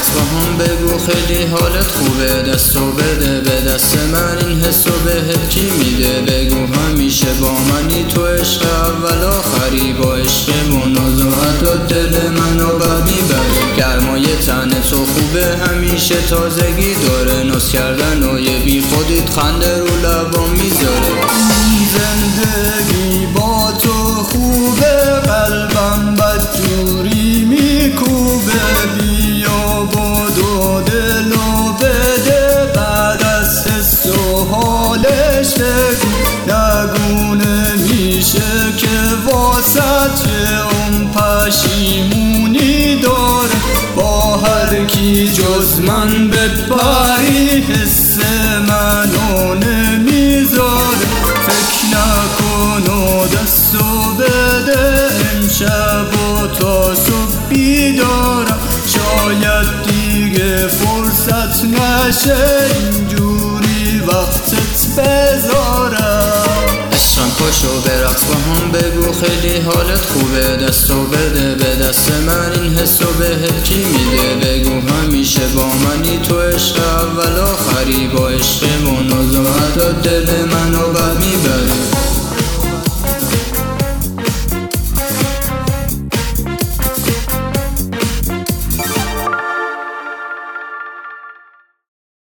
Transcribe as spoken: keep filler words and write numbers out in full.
برقص با هم بگو خیلی حالت خوبه، دستو بده به دست من این حسو بهت کی میده. بگو همیشه با منی تو عشق اول آخری، با عشقمون و زهد دل منو بر میبره. گرمای تن تو خوبه همیشه تازگی داره، ناز کردن و یه بی خودیت خنده رو لبام میذاره. زندگی با تو خوبه، قلبم بدجوری میکوبه. بیا بدو دلو بده، بعد از حس و حالش بگو. نگونه میشه که واسط اون پشیمونی داره، با هر کی جز من بپری حس منو نمیذاره. فکر نکن و دستو بده، امشب و تا صبح بیدارم. شاید دیگه فرصت نشه اینجوری وقتت بذارم. عشقم پاشو برقص با هم بگو خیلی حالت خوبه، دستو بده به دست من این حسو بهت کی میده. بگو همیشه با منی تو عشق اول آخری، با عشقمون و زهد دل منو بر میبره.